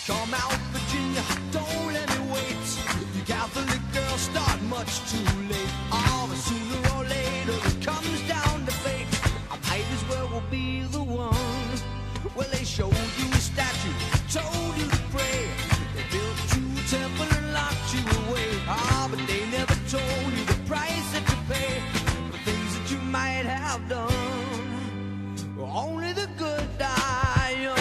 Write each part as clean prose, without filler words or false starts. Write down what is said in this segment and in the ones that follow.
Come out, Virginia, don't let me wait. You Catholic girls start much too late. Oh, but sooner or later it comes down to fate. I might as well be the one. Well, they showed you a statue, told you to pray. They built you a temple and locked you away. Ah, but they never told you the price that you pay for things that you might have done. Only the good die young.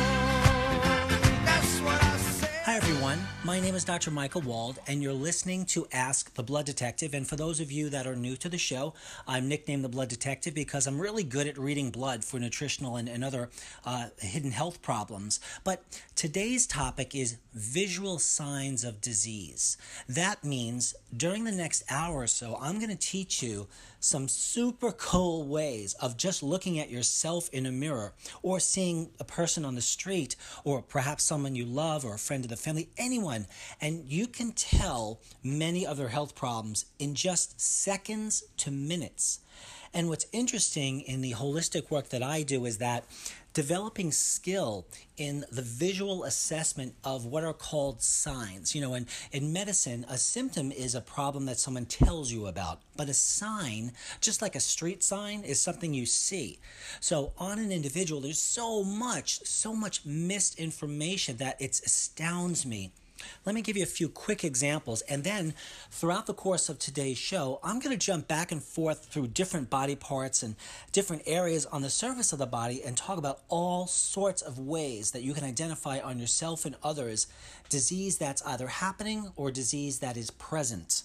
That's what I say. Hi everyone, my name is Dr. Michael Wald, and you're listening to Ask the Blood Detective. And for those of you that are new to the show, I'm nicknamed the Blood Detective because I'm really good at reading blood for nutritional and other hidden health problems. But today's topic is visual signs of disease. That means during the next hour or so, I'm going to teach you some super cool ways of just looking at yourself in a mirror, or seeing a person on the street, or perhaps someone you love, or a friend of the family, anyone, and you can tell many of their health problems in just seconds to minutes. And what's interesting in the holistic work that I do is that developing skill in the visual assessment of what are called signs. You know, in medicine, a symptom is a problem that someone tells you about, but a sign, just like a street sign, is something you see. So on an individual, there's so much missed information that it astounds me. Let me give you a few quick examples, and then throughout the course of today's show, I'm going to jump back and forth through different body parts and different areas on the surface of the body and talk about all sorts of ways that you can identify on yourself and others disease that's either happening or disease that is present.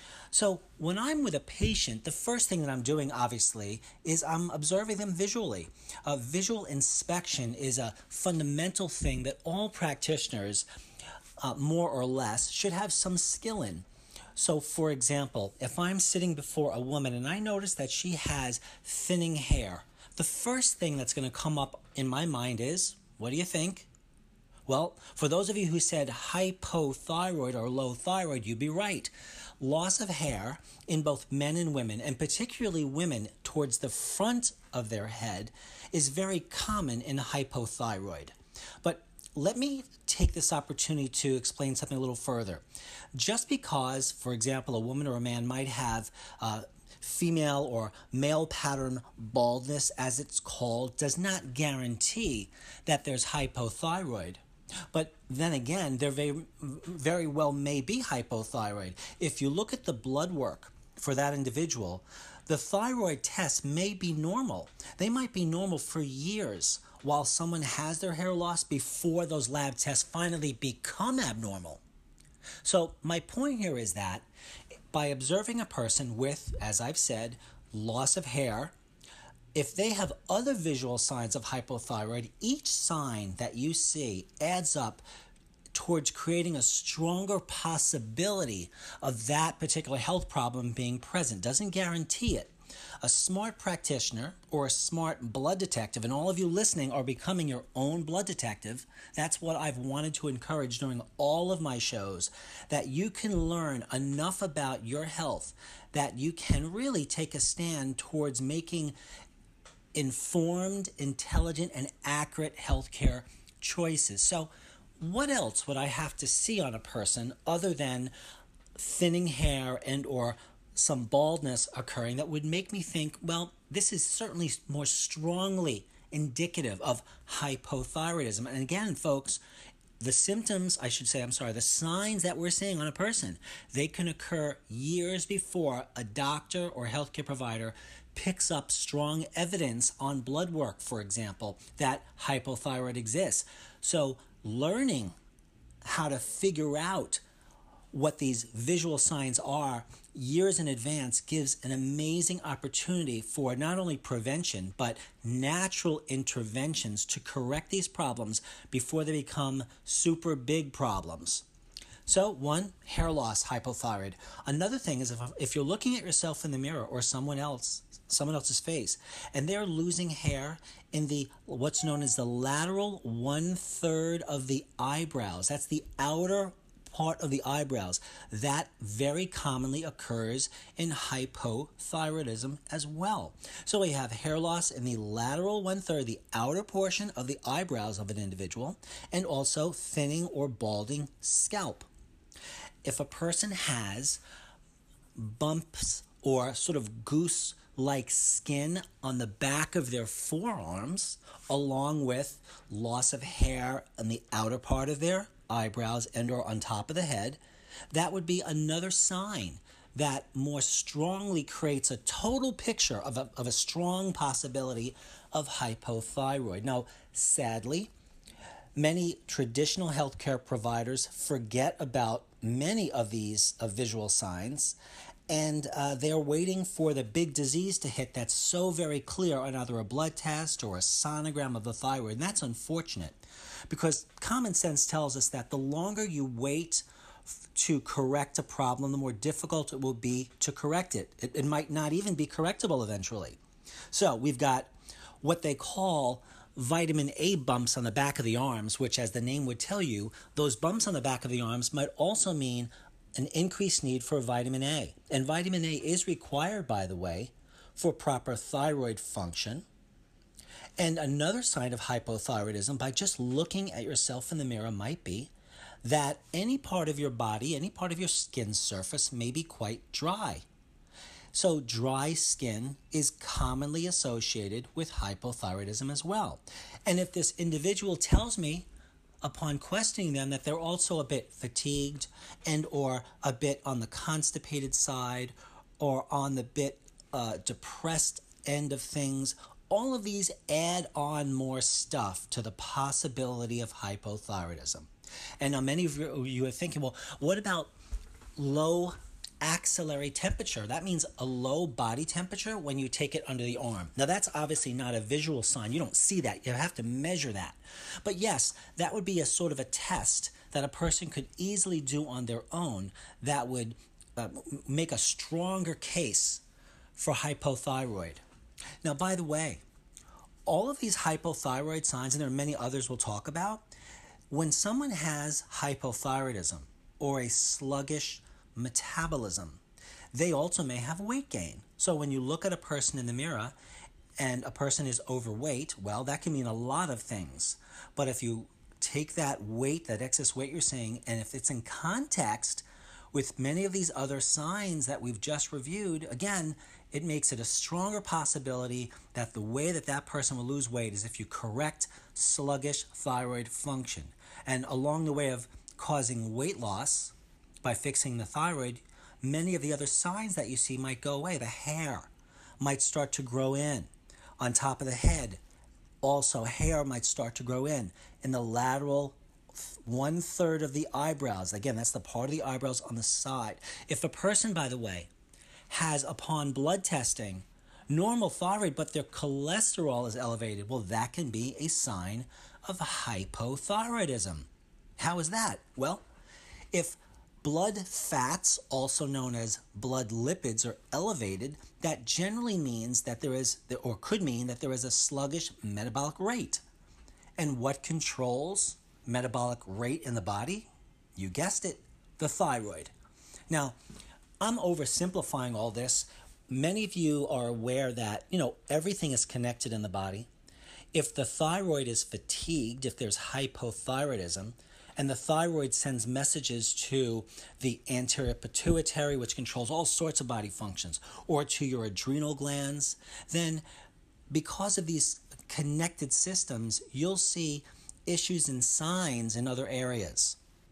So when I'm with a patient, the first thing that I'm doing, obviously, is I'm observing them visually. Visual inspection is a fundamental thing that all practitioners more or less, should have some skill in. So, for example, if I'm sitting before a woman and I notice that she has thinning hair, the first thing that's going to come up in my mind is, what do you think? Well, for those of you who said hypothyroid or low thyroid, you'd be right. Loss of hair in both men and women, and particularly women towards the front of their head, is very common in hypothyroid. But let me take this opportunity to explain something a little further. Just because, for example, a woman or a man might have female or male pattern baldness, as it's called, does not guarantee that there's hypothyroid. But then again, there very well may be hypothyroid. If you look at the blood work for that individual, the thyroid tests may be normal. They might be normal for years, while someone has their hair loss before those lab tests finally become abnormal. So my point here is that by observing a person with, as I've said, loss of hair, if they have other visual signs of hypothyroid, each sign that you see adds up towards creating a stronger possibility of that particular health problem being present. Doesn't guarantee it. A smart practitioner or a smart blood detective, and all of you listening are becoming your own blood detective. That's what I've wanted to encourage during all of my shows, that you can learn enough about your health that you can really take a stand towards making informed, intelligent, and accurate healthcare choices. So what else would I have to see on a person other than thinning hair and or some baldness occurring that would make me think, well, this is certainly more strongly indicative of hypothyroidism? And again, folks, the symptoms, the signs that we're seeing on a person, they can occur years before a doctor or healthcare provider picks up strong evidence on blood work, for example, that hypothyroid exists. So learning how to figure out what these visual signs are years in advance gives an amazing opportunity for not only prevention, but natural interventions to correct these problems before they become super big problems. So one, hair loss, hypothyroid. Another thing is if you're looking at yourself in the mirror or someone else's face, and they're losing hair in the what's known as the lateral 1/3 of the eyebrows. That's the outer part of the eyebrows. That very commonly occurs in hypothyroidism as well. So we have hair loss in the lateral 1/3, the outer portion of the eyebrows of an individual, and also thinning or balding scalp. If a person has bumps or sort of goose-like skin on the back of their forearms, along with loss of hair on the outer part of their eyebrows and or on top of the head, that would be another sign that more strongly creates a total picture of a strong possibility of hypothyroid. Now, sadly, many traditional healthcare providers forget about many of these visual signs, and they're waiting for the big disease to hit that's so very clear on either a blood test or a sonogram of the thyroid. And that's unfortunate, because common sense tells us that the longer you wait to correct a problem, the more difficult it will be to correct it. It might not even be correctable eventually. So we've got what they call vitamin A bumps on the back of the arms, which, as the name would tell you, those bumps on the back of the arms might also mean an increased need for vitamin A. And vitamin A is required, by the way, for proper thyroid function. And another sign of hypothyroidism, by just looking at yourself in the mirror, might be that any part of your body, any part of your skin surface may be quite dry. So dry skin is commonly associated with hypothyroidism as well. And if this individual tells me upon questioning them that they're also a bit fatigued and or a bit on the constipated side or on the bit depressed end of things, all of these add on more stuff to the possibility of hypothyroidism. And now many of you are thinking, well, what about low axillary temperature? That means a low body temperature when you take it under the arm. Now that's obviously not a visual sign. You don't see that. You have to measure that. But yes, that would be a sort of a test that a person could easily do on their own that would make a stronger case for hypothyroid. Now, by the way, all of these hypothyroid signs, and there are many others we'll talk about, when someone has hypothyroidism or a sluggish metabolism, they also may have weight gain. So when you look at a person in the mirror and a person is overweight, well, that can mean a lot of things. But if you take that weight, that excess weight you're seeing, and if it's in context with many of these other signs that we've just reviewed, again, it makes it a stronger possibility that the way that that person will lose weight is if you correct sluggish thyroid function. And along the way of causing weight loss, by fixing the thyroid, many of the other signs that you see might go away. The hair might start to grow in on top of the head. Also, hair might start to grow in the lateral 1/3 of the eyebrows. Again, that's the part of the eyebrows on the side. If a person, by the way, has, upon blood testing, normal thyroid, but their cholesterol is elevated, well, that can be a sign of hypothyroidism. How is that? Well, if blood fats, also known as blood lipids, are elevated, that generally means that there is, or could mean that there is a sluggish metabolic rate. And what controls metabolic rate in the body? You guessed it, the thyroid. Now, I'm oversimplifying all this. Many of you are aware that, everything is connected in the body. If the thyroid is fatigued, if there's hypothyroidism, and the thyroid sends messages to the anterior pituitary, which controls all sorts of body functions, or to your adrenal glands, then because of these connected systems, you'll see issues and signs in other areas.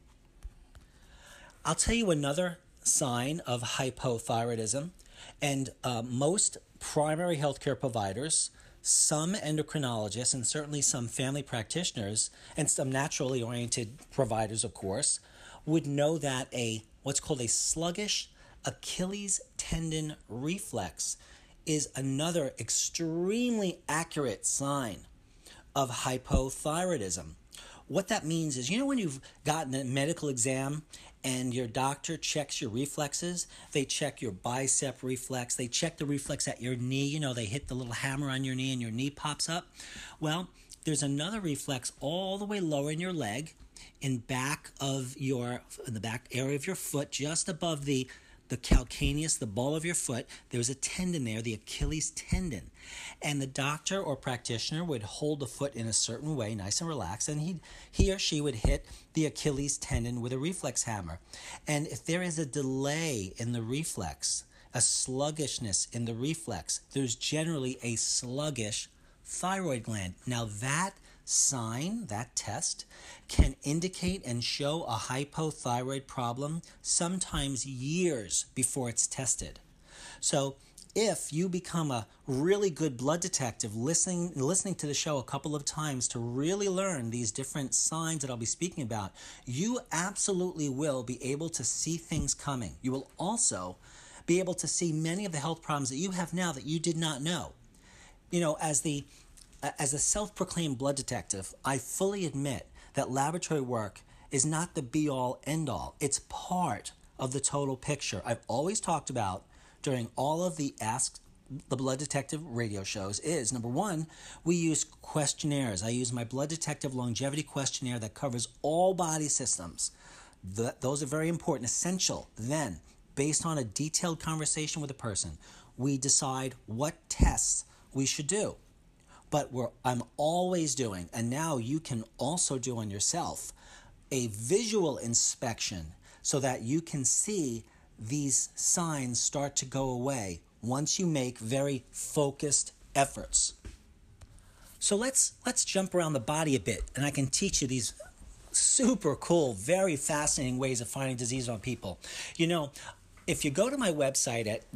I'll tell you another sign of hypothyroidism, and most primary healthcare providers, some endocrinologists, and certainly some family practitioners, and some naturally oriented providers, of course, would know that what's called a sluggish Achilles tendon reflex is another extremely accurate sign of hypothyroidism. What that means is, when you've gotten a medical exam and your doctor checks your reflexes, they check your bicep reflex, they check the reflex at your knee, they hit the little hammer on your knee and your knee pops up. Well, there's another reflex all the way lower in your leg in the back area of your foot, just above the calcaneus, the ball of your foot, there's a tendon there, the Achilles tendon. And the doctor or practitioner would hold the foot in a certain way, nice and relaxed, and he or she would hit the Achilles tendon with a reflex hammer. And if there is a delay in the reflex, a sluggishness in the reflex, there's generally a sluggish thyroid gland. Now that sign, that test, can indicate and show a hypothyroid problem sometimes years before it's tested. So if you become a really good blood detective, listening to the show a couple of times to really learn these different signs that I'll be speaking about, you absolutely will be able to see things coming. You will also be able to see many of the health problems that you have now that you did not know. You know, as a self-proclaimed blood detective, I fully admit that laboratory work is not the be-all, end-all. It's part of the total picture. I've always talked about during all of the Ask the Blood Detective radio shows is, number one, we use questionnaires. I use my Blood Detective Longevity Questionnaire that covers all body systems. Those are very important, essential. Then, based on a detailed conversation with a person, we decide what tests we should do. But I'm always doing, and now you can also do on yourself, a visual inspection so that you can see these signs start to go away once you make very focused efforts. So let's jump around the body a bit, and I can teach you these super cool, very fascinating ways of finding disease on people. You know, if you go to my website at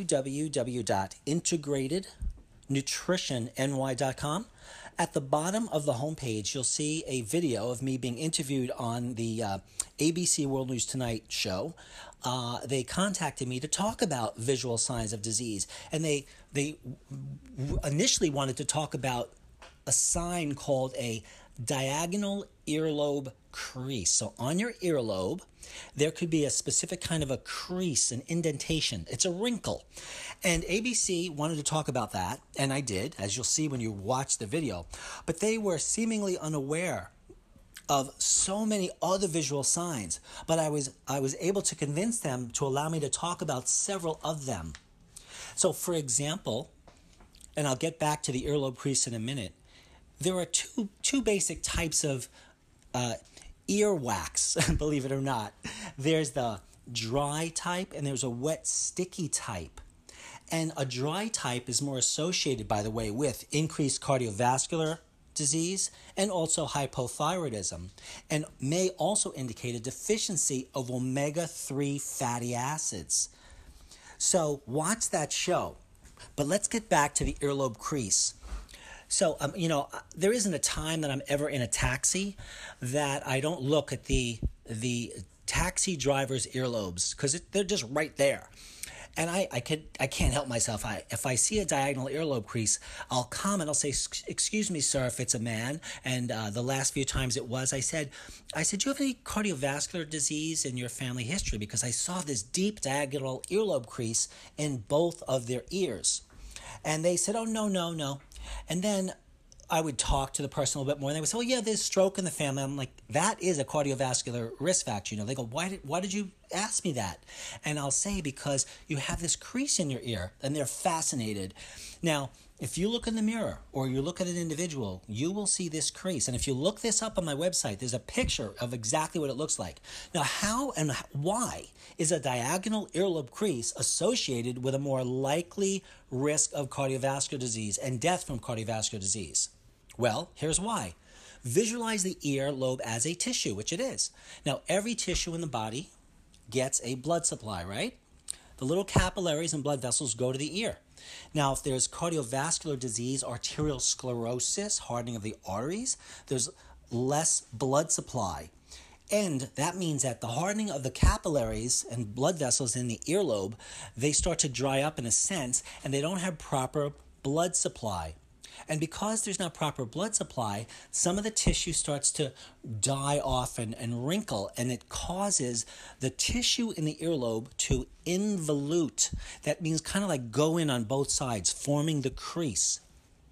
www.integratednutritionny.com, at the bottom of the homepage, you'll see a video of me being interviewed on the ABC World News Tonight show. They contacted me to talk about visual signs of disease, and they initially wanted to talk about a sign called a diagonal earlobe crease. So on your earlobe, there could be a specific kind of a crease, an indentation. It's a wrinkle. And ABC wanted to talk about that, and I did, as you'll see when you watch the video. But they were seemingly unaware of so many other visual signs. But I was able to convince them to allow me to talk about several of them. So for example, and I'll get back to the earlobe crease in a minute, there are two basic types of earwax, believe it or not. There's the dry type and there's a wet, sticky type. And a dry type is more associated, by the way, with increased cardiovascular disease and also hypothyroidism, and may also indicate a deficiency of omega-3 fatty acids. So watch that show. But let's get back to the earlobe crease. So, there isn't a time that I'm ever in a taxi that I don't look at the taxi driver's earlobes, because they're just right there. And I can't help myself. If I see a diagonal earlobe crease, I'll comment. I'll say, "Excuse me, sir," if it's a man. And the last few times it was, I said, "Do you have any cardiovascular disease in your family history?" Because I saw this deep diagonal earlobe crease in both of their ears. And they said, "Oh, no." And then I would talk to the person a little bit more, and they would say, "Well, yeah, there's stroke in the family." I'm like, "That is a cardiovascular risk factor." They go, why did you ask me that?" And I'll say, "Because you have this crease in your ear," and they're fascinated. Now, if you look in the mirror or you look at an individual, you will see this crease. And if you look this up on my website, there's a picture of exactly what it looks like. Now, how and why is a diagonal earlobe crease associated with a more likely risk of cardiovascular disease and death from cardiovascular disease? Well, here's why. Visualize the earlobe as a tissue, which it is. Now, every tissue in the body gets a blood supply, right? The little capillaries and blood vessels go to the ear. Now, if there's cardiovascular disease, arterial sclerosis, hardening of the arteries, there's less blood supply. And that means that the hardening of the capillaries and blood vessels in the earlobe, they start to dry up in a sense, and they don't have proper blood supply. And because there's not proper blood supply, some of the tissue starts to die off and wrinkle, and it causes the tissue in the earlobe to involute. That means kind of like go in on both sides, forming the crease.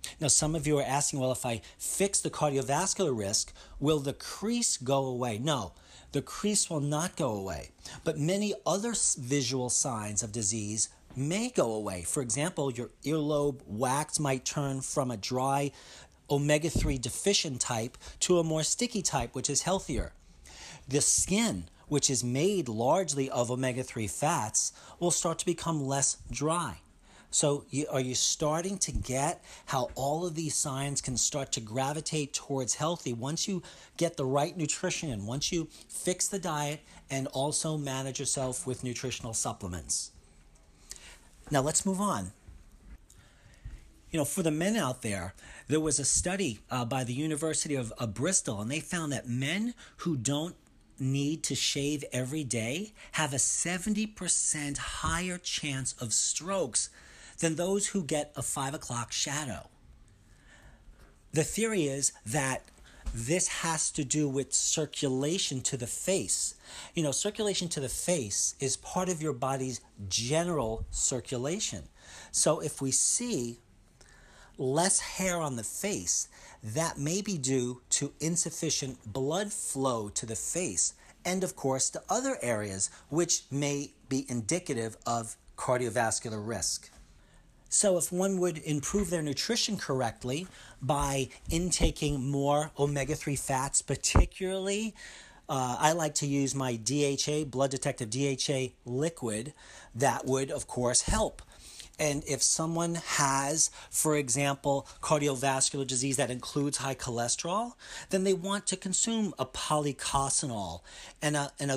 Now, some of you are asking, well, if I fix the cardiovascular risk, will the crease go away? No, the crease will not go away. But many other visual signs of disease may go away. For example, your earlobe wax might turn from a dry omega-3 deficient type to a more sticky type, which is healthier. The skin, which is made largely of omega-3 fats, will start to become less dry. So are you starting to get how all of these signs can start to gravitate towards healthy once you get the right nutrition in, once you fix the diet and also manage yourself with nutritional supplements? Now let's move on. For the men out there, there was a study by the University of Bristol, and they found that men who don't need to shave every day have a 70% higher chance of strokes than those who get a 5 o'clock shadow. The theory is that this has to do with circulation to the face. Circulation to the face is part of your body's general circulation. So if we see less hair on the face, that may be due to insufficient blood flow to the face and, of course, to other areas which may be indicative of cardiovascular risk. So if one would improve their nutrition correctly by intaking more omega-3 fats, particularly, I like to use my DHA, Blood Detective DHA liquid, that would, of course, help. And if someone has, for example, cardiovascular disease that includes high cholesterol, then they want to consume a polycosanol and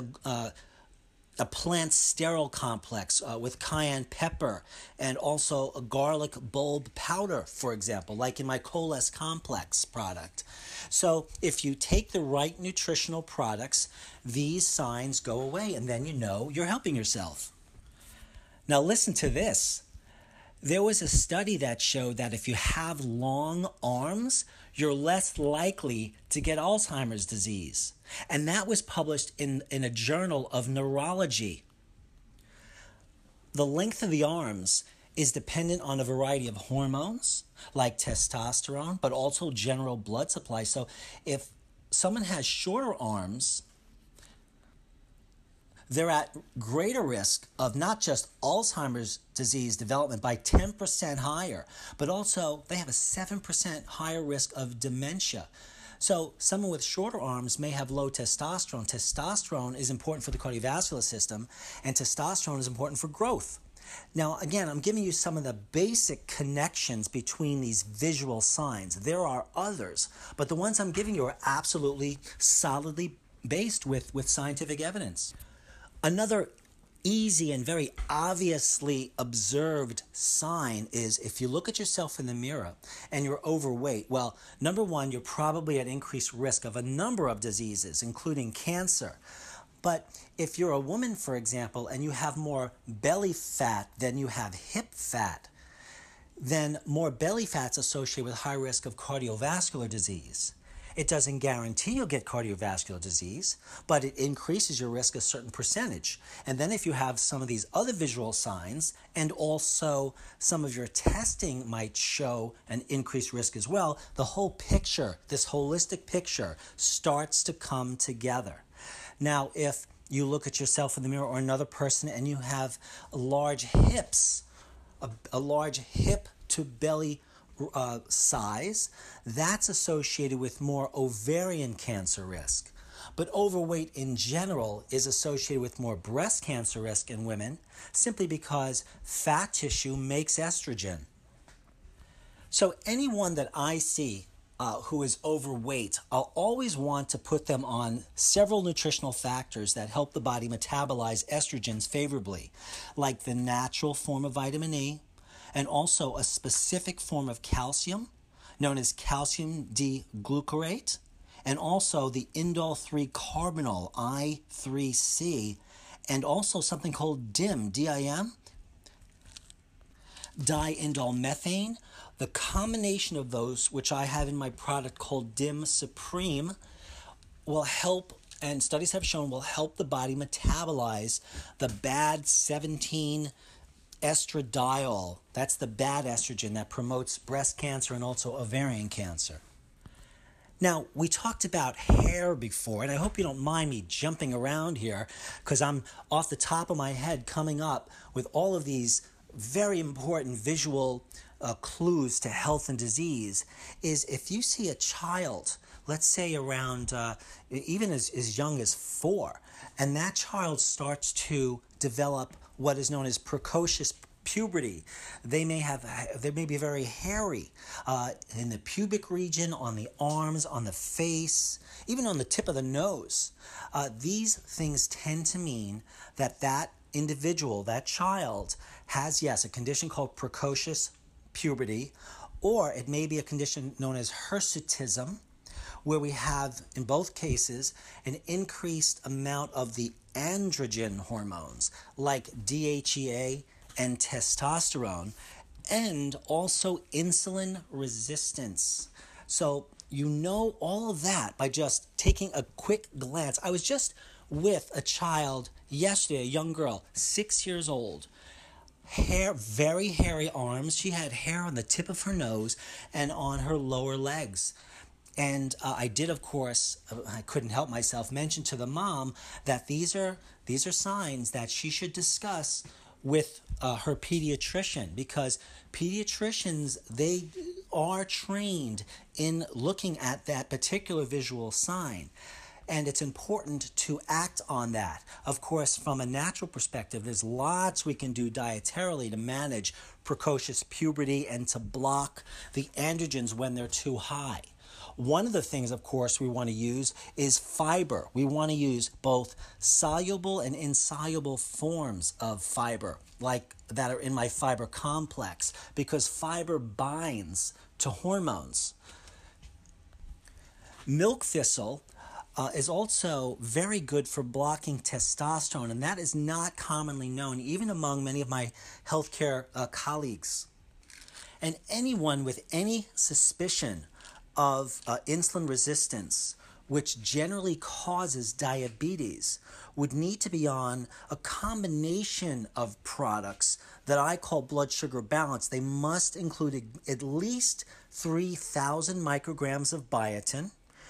a plant sterol complex with cayenne pepper and also a garlic bulb powder, for example, like in my Coles complex product. So if you take the right nutritional products, these signs go away, and then you're helping yourself. Now listen to this. There was a study that showed that if you have long arms, you're less likely to get Alzheimer's disease. And that was published in a journal of neurology. The length of the arms is dependent on a variety of hormones, like testosterone, but also general blood supply. So if someone has shorter arms, they're at greater risk of not just Alzheimer's disease development by 10% higher, but also they have a 7% higher risk of dementia. So someone with shorter arms may have low testosterone. Testosterone is important for the cardiovascular system, and testosterone is important for growth. Now, again, I'm giving you some of the basic connections between these visual signs. There are others, but the ones I'm giving you are absolutely solidly based with scientific evidence. Another easy and very obviously observed sign is if you look at yourself in the mirror and you're overweight, well, number one, you're probably at increased risk of a number of diseases, including cancer. But if you're a woman, for example, and you have more belly fat than you have hip fat, then more belly fat's associated with high risk of cardiovascular disease. It doesn't guarantee you'll get cardiovascular disease, but it increases your risk a certain percentage. And then if you have some of these other visual signs, and also some of your testing might show an increased risk as well, the whole picture, this holistic picture, starts to come together. Now, if you look at yourself in the mirror or another person and you have large hips, a large hip to belly size, that's associated with more ovarian cancer risk. But overweight in general is associated with more breast cancer risk in women simply because fat tissue makes estrogen. So anyone that I see who is overweight, I'll always want to put them on several nutritional factors that help the body metabolize estrogens favorably, like the natural form of vitamin E, and also a specific form of calcium known as calcium D-glucarate, and also the indole 3-carbinol, I3C, and also something called DIM, D-I-M, diindole methane. The combination of those, which I have in my product called DIM Supreme, will help, and studies have shown, will help the body metabolize the bad 17 estradiol. That's the bad estrogen that promotes breast cancer and also ovarian cancer. Now, we talked about hair before, and I hope you don't mind me jumping around here because I'm off the top of my head coming up with all of these very important visual clues to health and disease. Is if you see a child, let's say around even as young as 4, and that child starts to develop what is known as precocious puberty. They may be very hairy in the pubic region, on the arms, on the face, even on the tip of the nose. These things tend to mean that individual, that child, has, yes, a condition called precocious puberty, or it may be a condition known as hirsutism, where we have, in both cases, an increased amount of the androgen hormones like DHEA and testosterone, and also insulin resistance. So you know all of that by just taking a quick glance. I was just with a child yesterday, a young girl, 6 years old. Hair, very hairy arms. She had hair on the tip of her nose and on her lower legs. And I did, of course, I couldn't help myself, mention to the mom that these are signs that she should discuss with her pediatrician, because pediatricians, they are trained in looking at that particular visual sign. And it's important to act on that. Of course, from a natural perspective, there's lots we can do dietarily to manage precocious puberty and to block the androgens when they're too high. One of the things, of course, we want to use is fiber. We want to use both soluble and insoluble forms of fiber, like that are in my fiber complex, because fiber binds to hormones. Milk thistle is also very good for blocking testosterone, and that is not commonly known, even among many of my healthcare colleagues. And anyone with any suspicion of insulin resistance, which generally causes diabetes, would need to be on a combination of products that I call blood sugar balance. They must include at least 3,000 micrograms of biotin,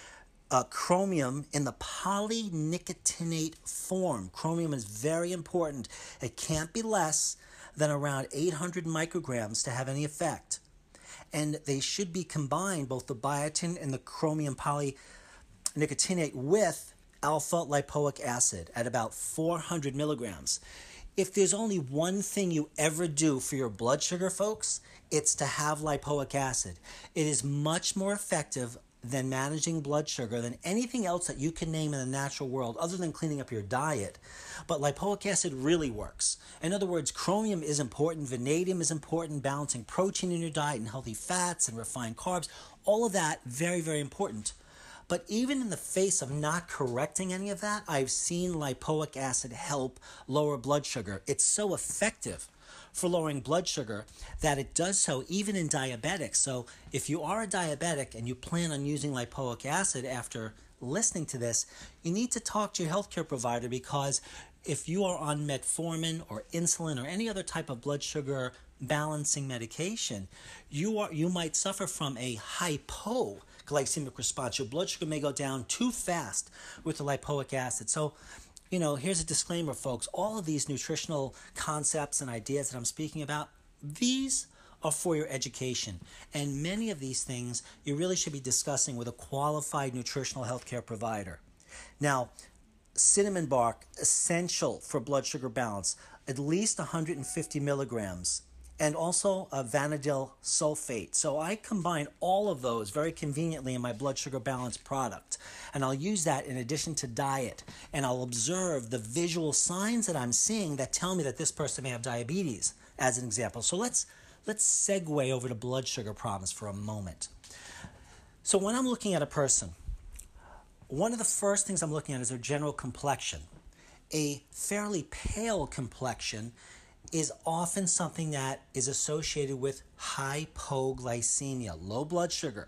chromium in the polynicotinate form. Chromium is very important. It can't be less than around 800 micrograms to have any effect. And they should be combined, both the biotin and the chromium polynicotinate, with alpha lipoic acid at about 400 milligrams. If there's only one thing you ever do for your blood sugar, folks, it's to have lipoic acid. It is much more effective than managing blood sugar than anything else that you can name in the natural world other than cleaning up your diet. But lipoic acid really works. In other words, chromium is important, vanadium is important, balancing protein in your diet and healthy fats and refined carbs, all of that very, very important. But even in the face of not correcting any of that, I've seen lipoic acid help lower blood sugar. It's so effective for lowering blood sugar that it does so even in diabetics. So if you are a diabetic and you plan on using lipoic acid after listening to this, you need to talk to your healthcare provider, because if you are on metformin or insulin or any other type of blood sugar balancing medication, you might suffer from a hypoglycemic response. Your blood sugar may go down too fast with the lipoic acid. So here's a disclaimer, folks. All of these nutritional concepts and ideas that I'm speaking about, these are for your education. And many of these things you really should be discussing with a qualified nutritional healthcare provider. Now, cinnamon bark, essential for blood sugar balance, at least 150 milligrams. And also vanadyl sulfate. So I combine all of those very conveniently in my blood sugar balance product. And I'll use that in addition to diet. And I'll observe the visual signs that I'm seeing that tell me that this person may have diabetes, as an example. So let's segue over to blood sugar problems for a moment. So when I'm looking at a person, one of the first things I'm looking at is their general complexion. A fairly pale complexion is often something that is associated with hypoglycemia, low blood sugar.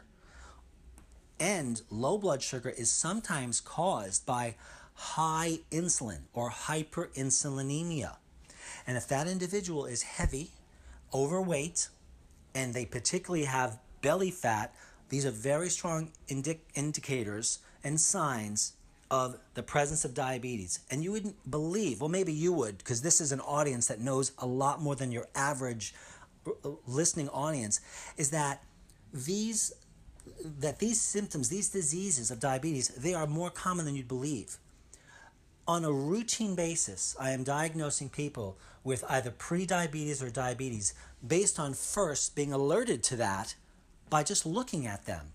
And low blood sugar is sometimes caused by high insulin or hyperinsulinemia. And if that individual is heavy, overweight, and they particularly have belly fat, these are very strong indicators and signs of the presence of diabetes. And you wouldn't believe, well, maybe you would, because this is an audience that knows a lot more than your average listening audience, is that these symptoms, these diseases of diabetes, they are more common than you'd believe. On a routine basis, I am diagnosing people with either pre-diabetes or diabetes based on first being alerted to that by just looking at them.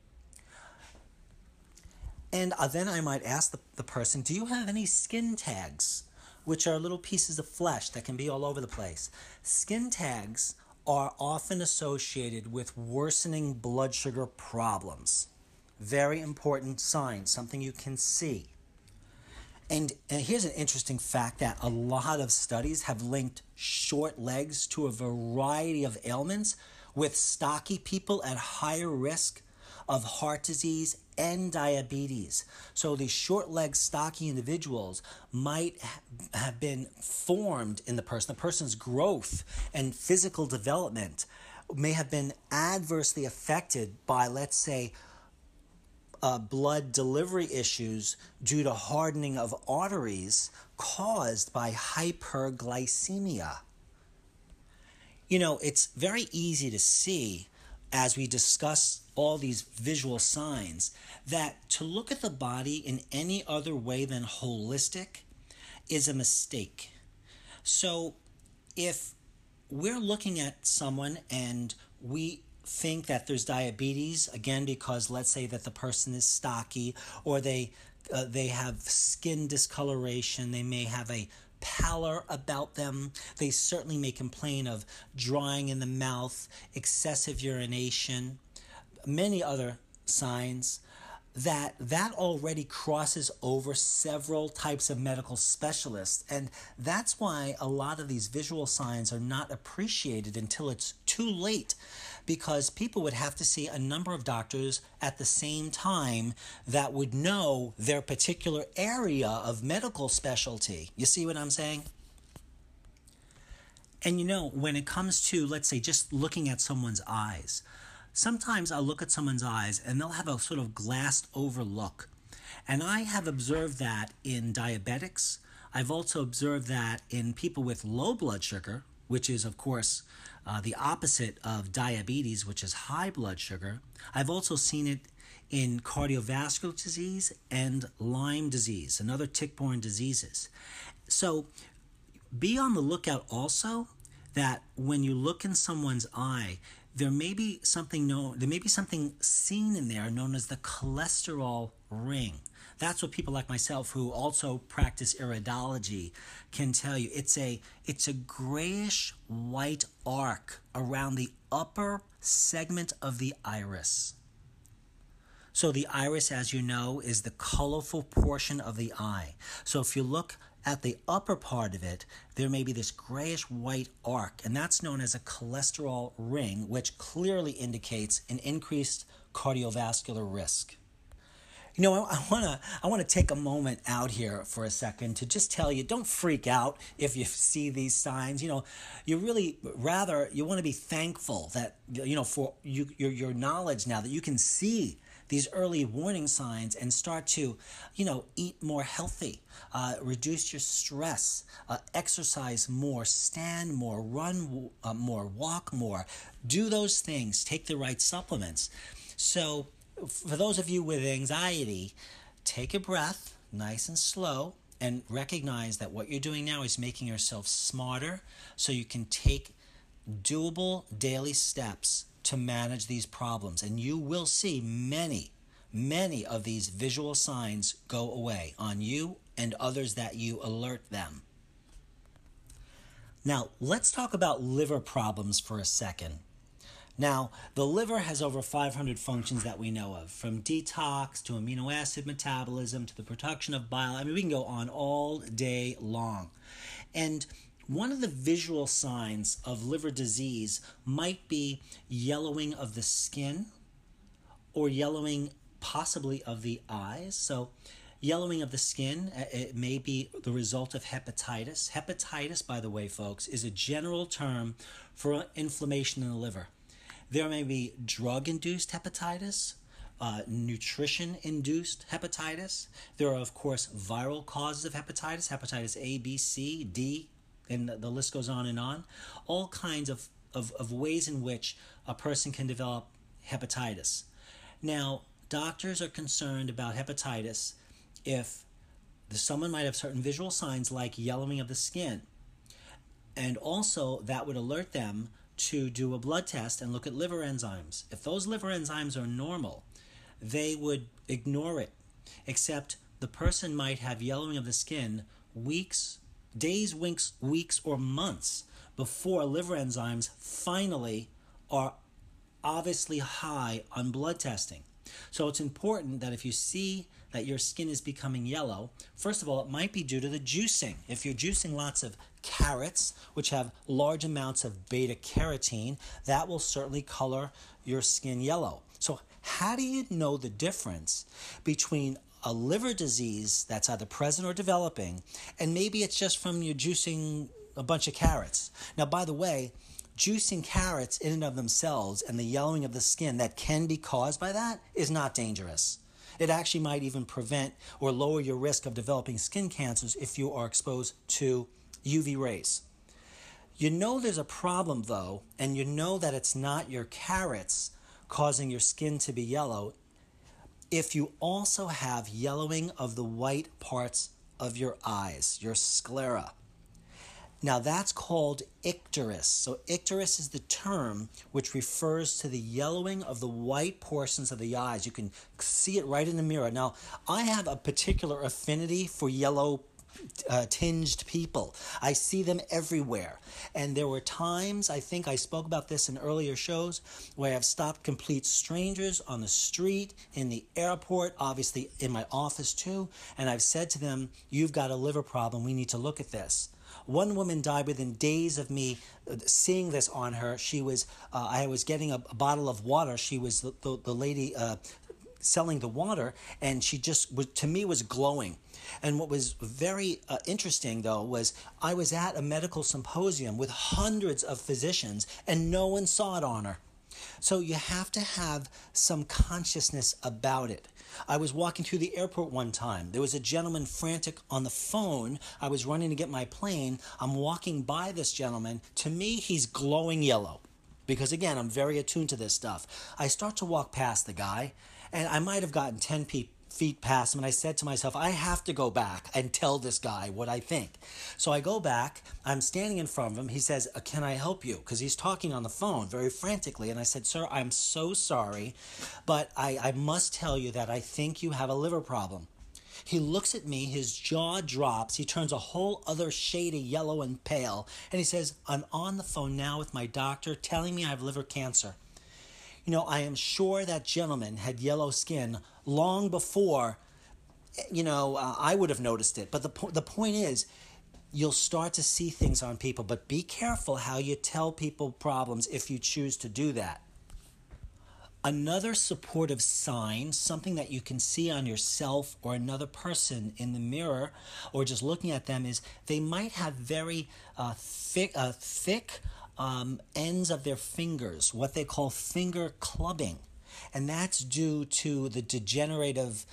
And then I might ask the person, do you have any skin tags, which are little pieces of flesh that can be all over the place? Skin tags are often associated with worsening blood sugar problems. Very important sign, something you can see. And here's an interesting fact that a lot of studies have linked short legs to a variety of ailments, with stocky people at higher risk of heart disease and diabetes. So these short legged, stocky individuals might have been formed in the person's growth and physical development may have been adversely affected by, let's say, blood delivery issues due to hardening of arteries caused by hyperglycemia. You know, it's very easy to see as we discuss all these visual signs that to look at the body in any other way than holistic is a mistake. So if we're looking at someone and we think that there's diabetes, again, because let's say that the person is stocky, or they have skin discoloration, they may have a pallor about them, they certainly may complain of drying in the mouth, excessive urination, many other signs, that already crosses over several types of medical specialists. And that's why a lot of these visual signs are not appreciated until it's too late, because people would have to see a number of doctors at the same time that would know their particular area of medical specialty. You see what I'm saying? And you know, when it comes to, let's say, just looking at someone's eyes, sometimes I'll look at someone's eyes and they'll have a sort of glassed over look. And I have observed that in diabetics. I've also observed that in people with low blood sugar, which is, of course, the opposite of diabetes, which is high blood sugar. I've also seen it in cardiovascular disease and Lyme disease and other tick-borne diseases. So be on the lookout also that when you look in someone's eye, there may be something seen in there known as the cholesterol ring. That's what people like myself who also practice iridology can tell you. It's a grayish white arc around the upper segment of the iris. So the iris, as you know, is the colorful portion of the eye. So if you look at the upper part of it, there may be this grayish white arc, and that's known as a cholesterol ring, which clearly indicates an increased cardiovascular risk. You know, I want to take a moment out here for a second to just tell you, don't freak out if you see these signs. You know, you really you want to be thankful that, you know, for your knowledge now that you can see these early warning signs and start to, you know, eat more healthy, reduce your stress, exercise more, stand more, run more, walk more, do those things, take the right supplements. So for those of you with anxiety, take a breath, nice and slow, and recognize that what you're doing now is making yourself smarter so you can take doable daily steps to manage these problems. And you will see many of these visual signs go away on you and others that you alert them. Now, let's talk about liver problems for a second. Now, the liver has over 500 functions that we know of, from detox to amino acid metabolism to the production of bile. I mean, we can go on all day long. And one of the visual signs of liver disease might be yellowing of the skin or yellowing possibly of the eyes. So Yellowing of the skin, it may be the result of hepatitis. Hepatitis, by the way, folks, is a general term for inflammation in the liver. There may be drug-induced hepatitis, nutrition-induced hepatitis. There are, of course, viral causes of hepatitis, hepatitis A, B, C, D, and the list goes on and on. All kinds of ways in which a person can develop hepatitis. Now, doctors are concerned about hepatitis if someone might have certain visual signs like yellowing of the skin. And also, that would alert them to do a blood test and look at liver enzymes. If those liver enzymes are normal, they would ignore it, except the person might have yellowing of the skin days, weeks, or months before liver enzymes finally are obviously high on blood testing. So it's important that if you see that your skin is becoming yellow, first of all, it might be due to the juicing. If you're juicing lots of carrots, which have large amounts of beta carotene, that will certainly color your skin yellow. So how do you know the difference between a liver disease that's either present or developing, and maybe it's just from you juicing a bunch of carrots? Now, by the way, juicing carrots in and of themselves and the yellowing of the skin that can be caused by that is not dangerous. It actually might even prevent or lower your risk of developing skin cancers if you are exposed to UV rays. You know there's a problem though, and you know that it's not your carrots causing your skin to be yellow if you also have yellowing of the white parts of your eyes, your sclera. Now that's called icterus. So icterus is the term which refers to the yellowing of the white portions of the eyes. You can see it right in the mirror. Now, I have a particular affinity for yellow tinged people. I see them everywhere. And there were times, I think I spoke about this in earlier shows, where I've stopped complete strangers on the street, in the airport, obviously in my office too, and I've said to them, you've got a liver problem, we need to look at this. One woman died within days of me seeing this on her. I was getting a bottle of water. She was the lady selling the water, and she just, to me, was glowing. And what was very interesting, though, was I was at a medical symposium with hundreds of physicians, and no one saw it on her. So you have to have some consciousness about it. I was walking through the airport one time. There was a gentleman frantic on the phone. I was running to get my plane. I'm walking by this gentleman. To me, he's glowing yellow because, again, I'm very attuned to this stuff. I start to walk past the guy, and I might have gotten 10 feet past him, and I said to myself, I have to go back and tell this guy what I think. So I go back. I'm standing in front of him. He says, can I help you? Because he's talking on the phone very frantically. And I said, sir, I'm so sorry, but I must tell you that I think you have a liver problem. He looks at me, his jaw drops, he turns a whole other shade of yellow and pale, and he says, I'm on the phone now with my doctor telling me I have liver cancer. You know, I am sure that gentleman had yellow skin long before, I would have noticed it. But the point is, you'll start to see things on people. But be careful how you tell people problems if you choose to do that. Another supportive sign, something that you can see on yourself or another person in the mirror or just looking at them, is they might have very thick ends of their fingers, what they call finger clubbing. And that's due to the degenerative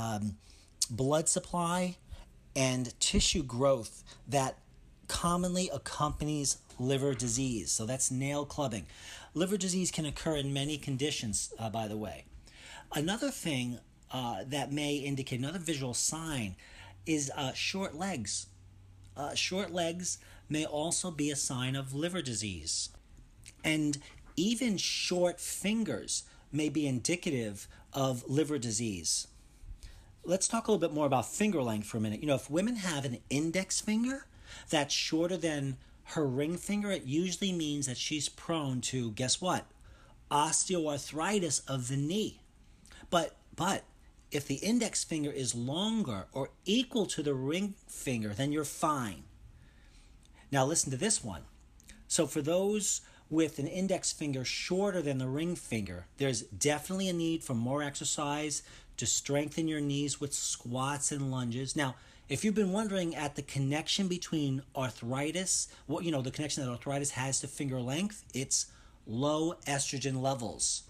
blood supply and tissue growth that commonly accompanies liver disease. So that's nail clubbing. Liver disease can occur in many conditions, by the way. Another thing that may indicate, another visual sign, is short legs. Short legs may also be a sign of liver disease. And even short fingers may be indicative of liver disease. Let's talk a little bit more about finger length for a minute. If women have an index finger that's shorter than her ring finger, it usually means that she's prone to, guess what? Osteoarthritis of the knee. But if the index finger is longer or equal to the ring finger, then you're fine. Now listen to this one. So for those with an index finger shorter than the ring finger, there's definitely a need for more exercise to strengthen your knees with squats and lunges. Now, if you've been wondering at the connection between arthritis, the connection that arthritis has to finger length, it's low estrogen levels.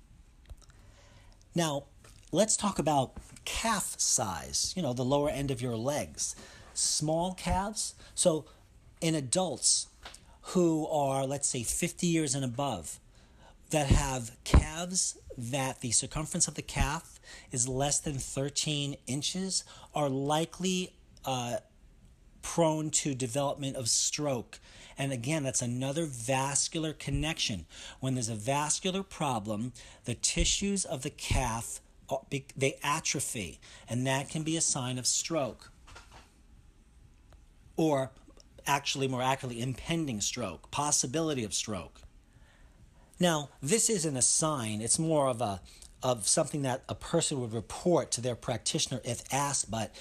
Now, let's talk about calf size, the lower end of your legs. Small calves. So in adults who are, let's say, 50 years and above, that have calves that the circumference of the calf is less than 13 inches are likely prone to development of stroke. And again, that's another vascular connection. When there's a vascular problem, the tissues of the calf, they atrophy, and that can be a sign of stroke. Or actually, more accurately, impending stroke, possibility of stroke. Now, this isn't a sign, it's more of something that a person would report to their practitioner if asked, but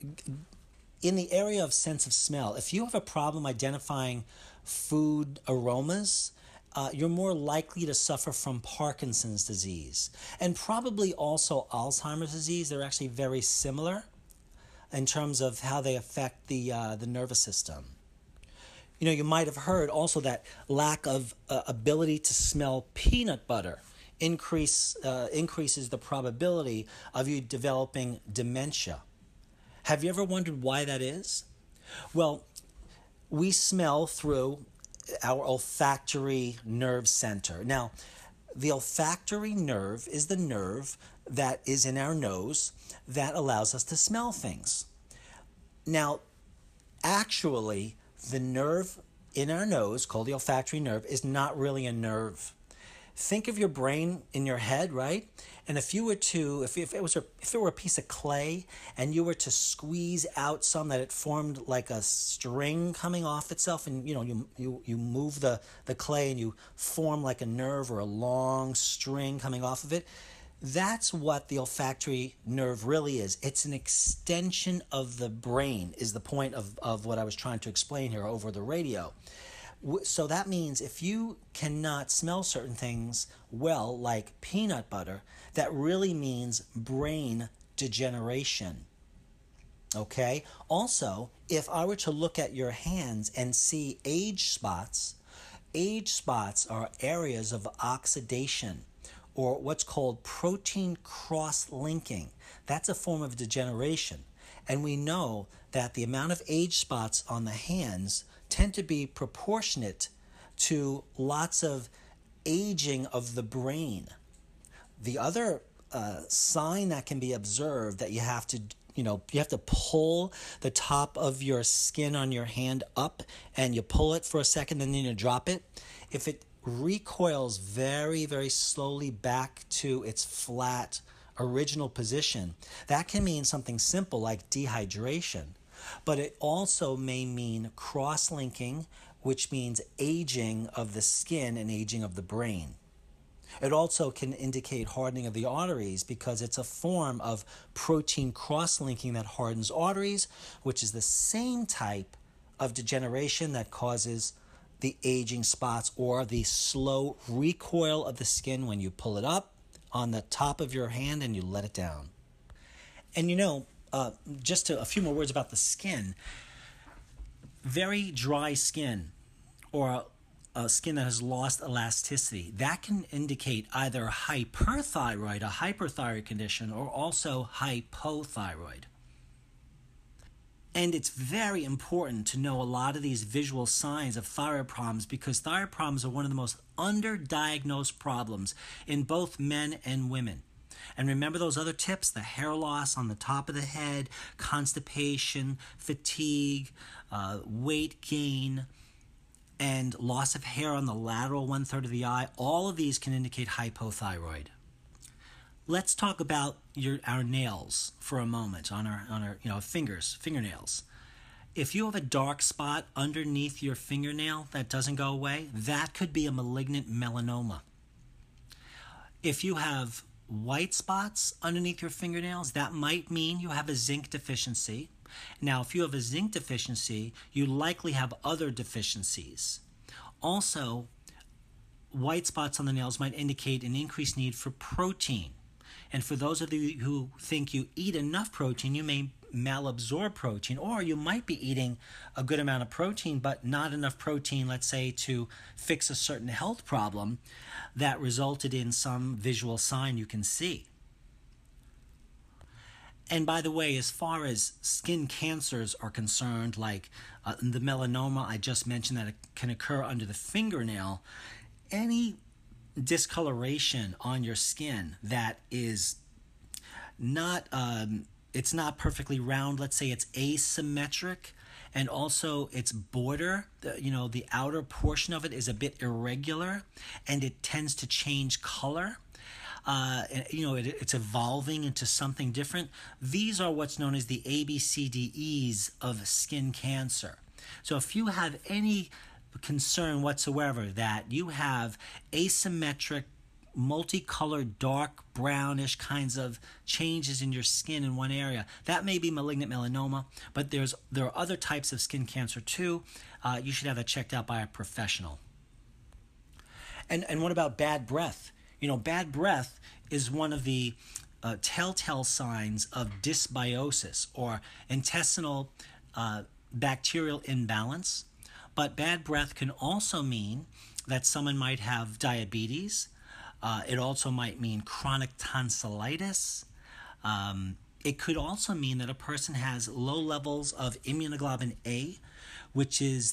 in the area of sense of smell, if you have a problem identifying food aromas, you're more likely to suffer from Parkinson's disease and probably also Alzheimer's disease. They're actually very similar in terms of how they affect the nervous system. You might have heard also that lack of ability to smell peanut butter increases the probability of you developing dementia. Have you ever wondered why that is? Well, we smell through our olfactory nerve center. Now, the olfactory nerve is the nerve that is in our nose that allows us to smell things. Now, actually, the nerve in our nose, called the olfactory nerve, is not really a nerve. Think of your brain in your head, right? And if you were to, if it were a piece of clay, and you were to squeeze out some, that it formed like a string coming off itself, and you move the clay and you form like a nerve or a long string coming off of it. That's what the olfactory nerve really is. It's an extension of the brain, is the point of what I was trying to explain here over the radio. So that means if you cannot smell certain things well, like peanut butter, that really means brain degeneration. Okay? Also, if I were to look at your hands and see age spots are areas of oxidation, or what's called protein cross-linking. That's a form of degeneration. And we know that the amount of age spots on the hands tend to be proportionate to lots of aging of the brain. The other sign that can be observed that you have to pull the top of your skin on your hand up, and you pull it for a second and then you drop it. If it recoils very, very slowly back to its flat original position, that can mean something simple like dehydration, but it also may mean cross-linking, which means aging of the skin and aging of the brain. It also can indicate hardening of the arteries because it's a form of protein cross-linking that hardens arteries, which is the same type of degeneration that causes the aging spots or the slow recoil of the skin when you pull it up on the top of your hand and you let it down. And just a few more words about the skin. Very dry skin or a skin that has lost elasticity, that can indicate either hyperthyroid, a hyperthyroid condition, or also hypothyroid. And it's very important to know a lot of these visual signs of thyroid problems because thyroid problems are one of the most underdiagnosed problems in both men and women. And remember those other tips, the hair loss on the top of the head, constipation, fatigue, weight gain, and loss of hair on the lateral 1/3 of the eye. All of these can indicate hypothyroid. Let's talk about our nails for a moment, on our fingernails. If you have a dark spot underneath your fingernail that doesn't go away, that could be a malignant melanoma. If you have white spots underneath your fingernails, that might mean you have a zinc deficiency. Now, if you have a zinc deficiency, you likely have other deficiencies. Also, white spots on the nails might indicate an increased need for protein. And for those of you who think you eat enough protein, you may malabsorb protein, or you might be eating a good amount of protein, but not enough protein, let's say, to fix a certain health problem that resulted in some visual sign you can see. And by the way, as far as skin cancers are concerned, like the melanoma I just mentioned that it can occur under the fingernail, any discoloration on your skin that is not it's not perfectly round, let's say it's asymmetric, and also its border, the outer portion of it is a bit irregular, and it tends to change color. It's evolving into something different. These are what's known as the ABCDEs of skin cancer. So if you have any concern whatsoever that you have asymmetric, multicolored, dark brownish kinds of changes in your skin in one area, that may be malignant melanoma, but there are other types of skin cancer too. You should have that checked out by a professional. And what about bad breath? Bad breath is one of the telltale signs of dysbiosis, or intestinal bacterial imbalance. But bad breath can also mean that someone might have diabetes. It also might mean chronic tonsillitis. It could also mean that a person has low levels of immunoglobulin A, which is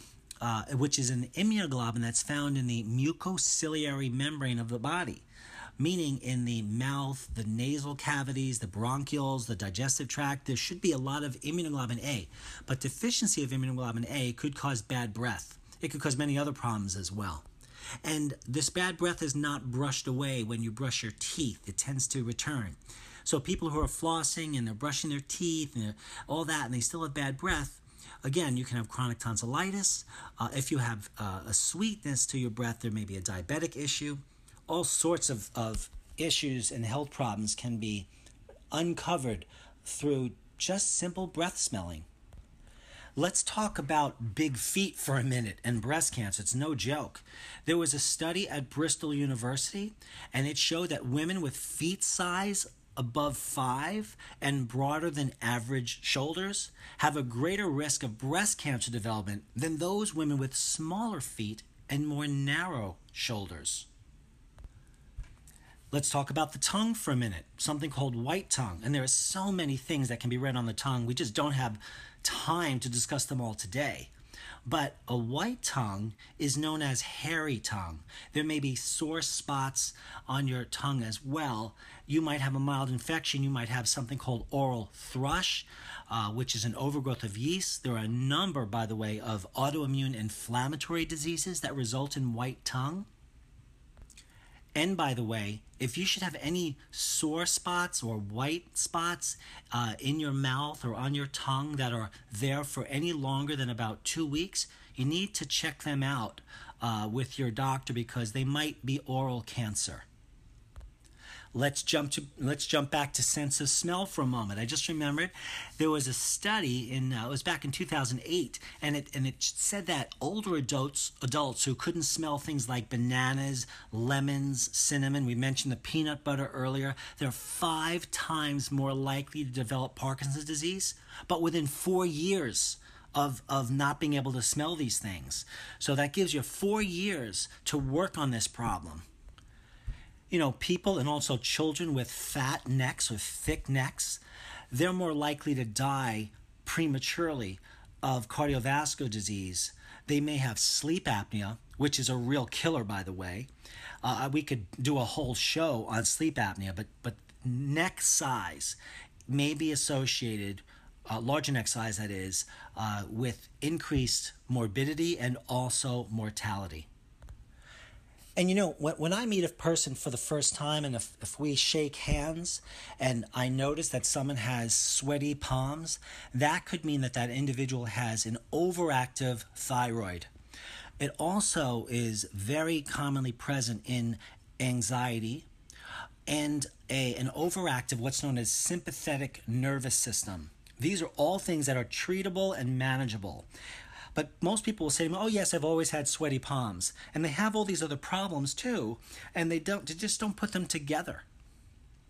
an immunoglobulin that's found in the mucociliary membrane of the body, meaning in the mouth, the nasal cavities, the bronchioles, the digestive tract. There should be a lot of immunoglobulin A, but deficiency of immunoglobulin A could cause bad breath. It could cause many other problems as well. And this bad breath is not brushed away when you brush your teeth. It tends to return. So people who are flossing and they're brushing their teeth and all that, and they still have bad breath, again, you can have chronic tonsillitis. If you have a sweetness to your breath, there may be a diabetic issue. All sorts of issues and health problems can be uncovered through just simple breath smelling. Let's talk about big feet for a minute and breast cancer. It's no joke. There was a study at Bristol University, and it showed that women with feet size above 5 and broader than average shoulders have a greater risk of breast cancer development than those women with smaller feet and more narrow shoulders. Let's talk about the tongue for a minute, something called white tongue. And there are so many things that can be read on the tongue. We just don't have time to discuss them all today. But a white tongue is known as hairy tongue. There may be sore spots on your tongue as well. You might have a mild infection. You might have something called oral thrush, which is an overgrowth of yeast. There are a number, by the way, of autoimmune inflammatory diseases that result in white tongue. And by the way, if you should have any sore spots or white spots in your mouth or on your tongue that are there for any longer than about 2 weeks, you need to check them out with your doctor because they might be oral cancer. Let's jump back to sense of smell for a moment. I just remembered there was a study it was back in 2008, and it said that older adults who couldn't smell things like bananas, lemons, cinnamon, we mentioned the peanut butter earlier, they're 5 times more likely to develop Parkinson's disease, but within 4 years of not being able to smell these things. So that gives you 4 years to work on this problem. People and also children with fat necks or thick necks, they're more likely to die prematurely of cardiovascular disease. They may have sleep apnea, which is a real killer, by the way. We could do a whole show on sleep apnea, but neck size may be associated, larger neck size that is, with increased morbidity and also mortality. And when I meet a person for the first time and if we shake hands and I notice that someone has sweaty palms, that could mean that individual has an overactive thyroid. It also is very commonly present in anxiety and an overactive, what's known as sympathetic nervous system. These are all things that are treatable and manageable. But most people will say to me, oh yes, I've always had sweaty palms. And they have all these other problems too, and they just don't put them together.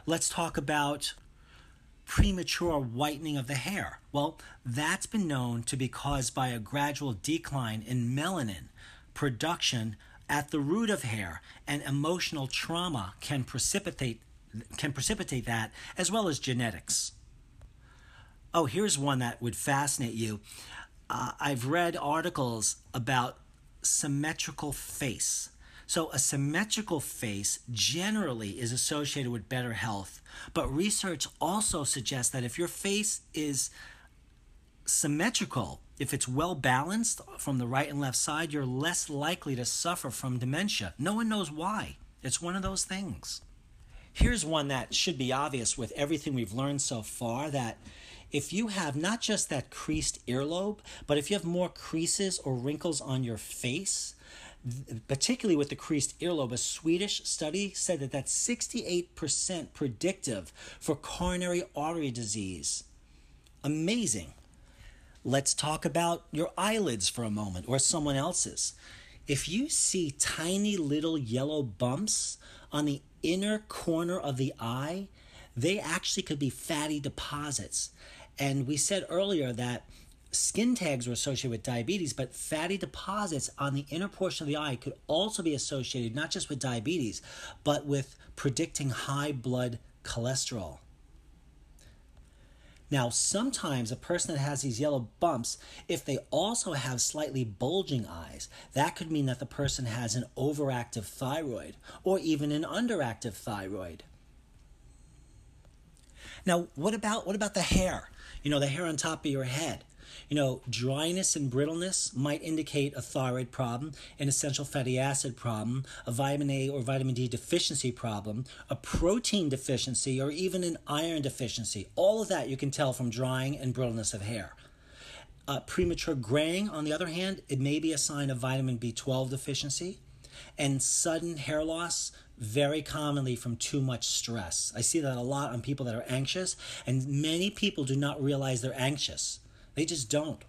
Let's talk about premature whitening of the hair. Well, that's been known to be caused by a gradual decline in melanin production at the root of hair, and emotional trauma can precipitate that, as well as genetics. Oh, here's one that would fascinate you. I've read articles about symmetrical face. So a symmetrical face generally is associated with better health, but research also suggests that if your face is symmetrical, if it's well balanced from the right and left side, you're less likely to suffer from dementia. No one knows why. It's one of those things. Here's one that should be obvious with everything we've learned so far, that if you have not just that creased earlobe, but if you have more creases or wrinkles on your face, particularly with the creased earlobe, a Swedish study said that that's 68% predictive for coronary artery disease. Amazing. Let's talk about your eyelids for a moment, or someone else's. If you see tiny little yellow bumps on the inner corner of the eye, they actually could be fatty deposits. And we said earlier that skin tags were associated with diabetes, but fatty deposits on the inner portion of the eye could also be associated not just with diabetes, but with predicting high blood cholesterol. Now, sometimes a person that has these yellow bumps, if they also have slightly bulging eyes, that could mean that the person has an overactive thyroid or even an underactive thyroid. Now, what about the hair? The hair on top of your head. Dryness and brittleness might indicate a thyroid problem, an essential fatty acid problem, a vitamin A or vitamin D deficiency problem, a protein deficiency, or even an iron deficiency. All of that you can tell from drying and brittleness of hair. Premature graying, on the other hand, it may be a sign of vitamin B12 deficiency. And sudden hair loss, very commonly from too much stress. I see that a lot on people that are anxious, and many people do not realize they're anxious. They just don't.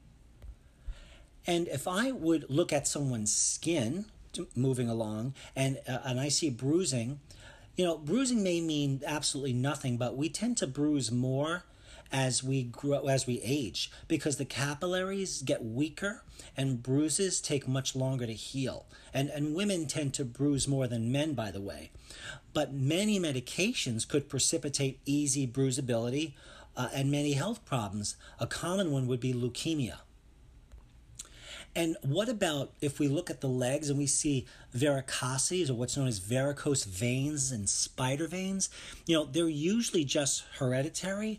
And if I would look at someone's skin moving along and I see bruising, bruising may mean absolutely nothing, but we tend to bruise more as we grow, as we age, because the capillaries get weaker and bruises take much longer to heal. And women tend to bruise more than men, by the way. But many medications could precipitate easy bruisability and many health problems. A common one would be leukemia. And what about if we look at the legs and we see varicosities, or what's known as varicose veins and spider veins? They're usually just hereditary.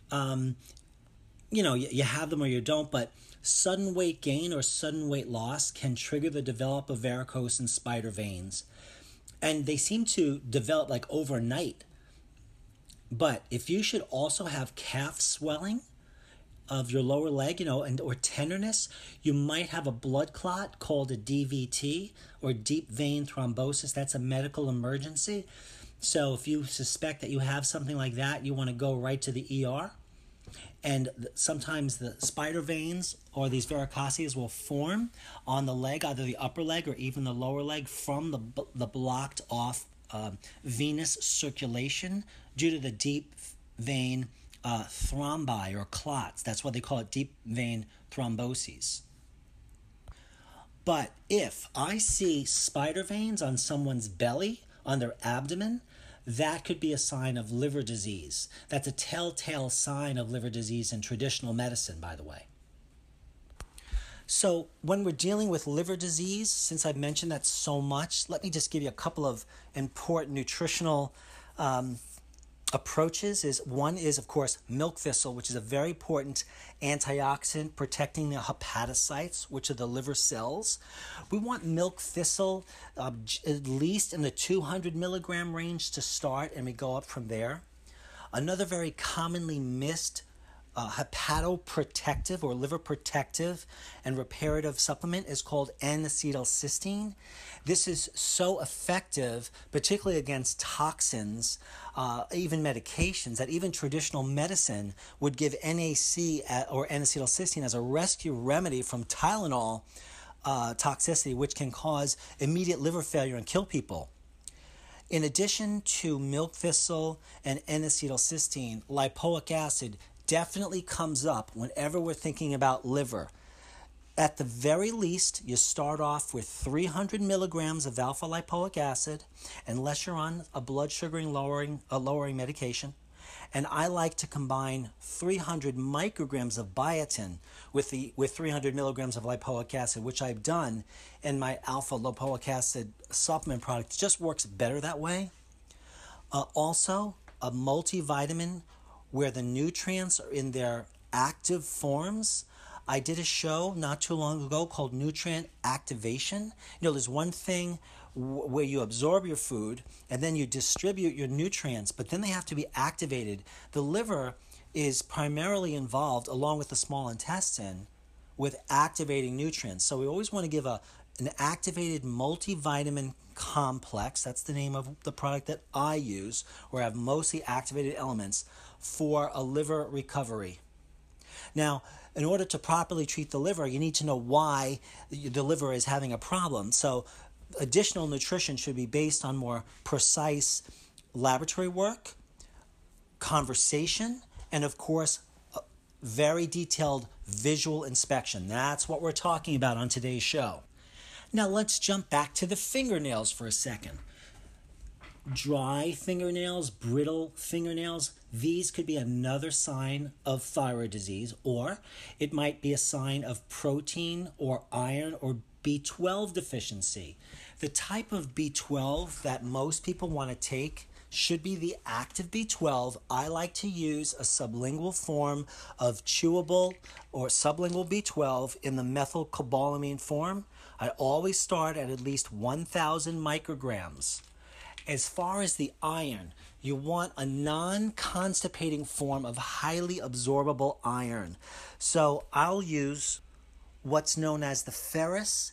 You have them or you don't, but sudden weight gain or sudden weight loss can trigger the development of varicose and spider veins. And they seem to develop like overnight. But if you should also have calf swelling of your lower leg, or tenderness, you might have a blood clot called a DVT, or deep vein thrombosis. That's a medical emergency. So if you suspect that you have something like that, you want to go right to the ER. And sometimes the spider veins or these varicosities will form on the leg, either the upper leg or even the lower leg, from the blocked off venous circulation due to the deep vein thrombi or clots. That's why they call it deep vein thromboses. But if I see spider veins on someone's belly, on their abdomen, that could be a sign of liver disease. That's a telltale sign of liver disease in traditional medicine, by the way. So when we're dealing with liver disease, since I've mentioned that so much, let me just give you a couple of important nutritional approaches. One is, of course, milk thistle, which is a very important antioxidant protecting the hepatocytes, which are the liver cells. We want milk thistle at least in the 200 milligram range to start, and we go up from there. Another very commonly missed hepatoprotective or liver protective and reparative supplement is called N-acetylcysteine. This is so effective, particularly against toxins, even medications, that even traditional medicine would give NAC or N-acetylcysteine as a rescue remedy from Tylenol toxicity, which can cause immediate liver failure and kill people. In addition to milk thistle and N-acetylcysteine, lipoic acid definitely comes up whenever we're thinking about liver. At the very least, you start off with 300 milligrams of alpha lipoic acid, unless you're on a blood sugar lowering medication. And I like to combine 300 micrograms of biotin with 300 milligrams of lipoic acid, which I've done in my alpha lipoic acid supplement product. It just works better that way. Also, a multivitamin where the nutrients are in their active forms. I did a show not too long ago called Nutrient Activation. There's one thing where you absorb your food and then you distribute your nutrients, but then they have to be activated. The liver is primarily involved, along with the small intestine, with activating nutrients. So we always want to give an activated multivitamin complex. That's the name of the product that I use, where I have mostly activated elements for a liver recovery. Now, in order to properly treat the liver, you need to know why the liver is having a problem. So additional nutrition should be based on more precise laboratory work, conversation, and of course, very detailed visual inspection. That's what we're talking about on today's show. Now let's jump back to the fingernails for a second. Dry fingernails, brittle fingernails, these could be another sign of thyroid disease, or it might be a sign of protein or iron or B12 deficiency. The type of B12 that most people want to take should be the active B12. I like to use a sublingual form of chewable or sublingual B12 in the methylcobalamin form. I always start at least 1,000 micrograms. As far as the iron, you want a non-constipating form of highly absorbable iron. So I'll use what's known as the ferrous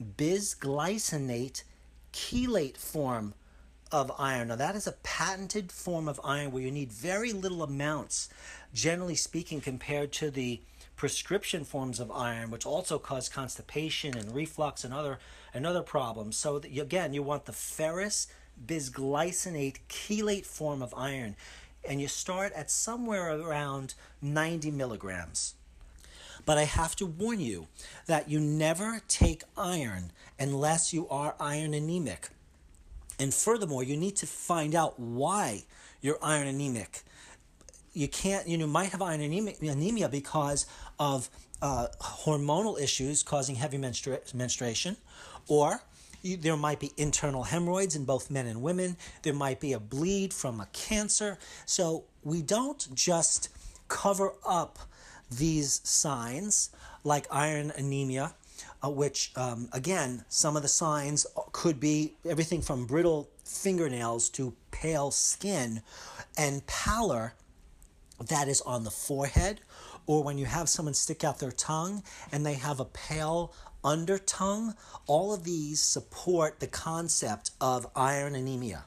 bisglycinate chelate form of iron. Now that is a patented form of iron where you need very little amounts, generally speaking, compared to the prescription forms of iron, which also cause constipation and reflux and other problems. So again, you want the ferrous bisglycinate chelate form of iron, and you start at somewhere around 90 milligrams. But I have to warn you that you never take iron unless you are iron anemic. And furthermore, you need to find out why you're iron anemic. You might have iron anemia because of hormonal issues causing heavy menstruation, or there might be internal hemorrhoids in both men and women. There might be a bleed from a cancer. So we don't just cover up these signs like iron anemia, which, again, some of the signs could be everything from brittle fingernails to pale skin and pallor that is on the forehead, or when you have someone stick out their tongue and they have a pale under tongue. All of these support the concept of iron anemia.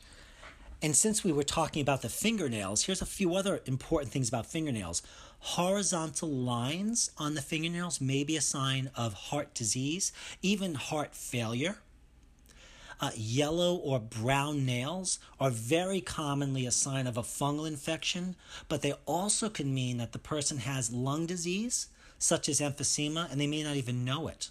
And since we were talking about the fingernails, here's a few other important things about fingernails. Horizontal lines on the fingernails may be a sign of heart disease, even heart failure. Yellow or brown nails are very commonly a sign of a fungal infection, but they also can mean that the person has lung disease, such as emphysema, and they may not even know it.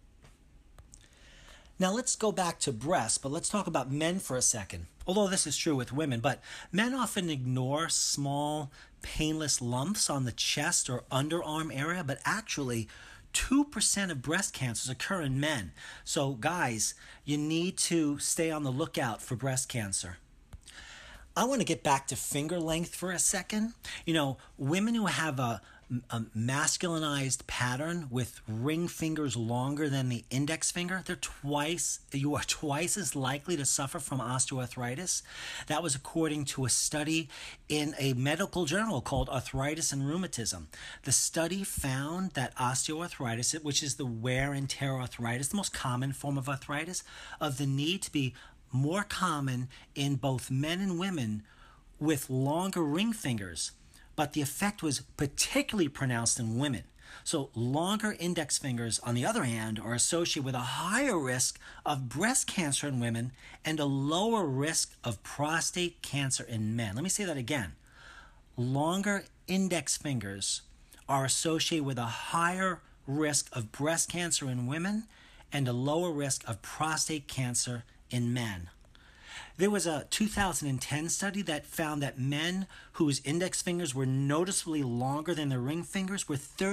Now let's go back to breasts, but let's talk about men for a second. Although this is true with women, but men often ignore small, painless lumps on the chest or underarm area, but actually 2% of breast cancers occur in men. So guys, you need to stay on the lookout for breast cancer. I want to get back to finger length for a second. Women who have a masculinized pattern with ring fingers longer than the index finger, you are twice as likely to suffer from osteoarthritis. That was according to a study in a medical journal called Arthritis and Rheumatism. The study found that osteoarthritis, which is the wear and tear arthritis, the most common form of arthritis, of the need to be more common in both men and women with longer ring fingers. But the effect was particularly pronounced in women. So longer index fingers, on the other hand, are associated with a higher risk of breast cancer in women and a lower risk of prostate cancer in men. Let me say that again. Longer index fingers are associated with a higher risk of breast cancer in women and a lower risk of prostate cancer in men. There was a 2010 study that found that men whose index fingers were noticeably longer than their ring fingers were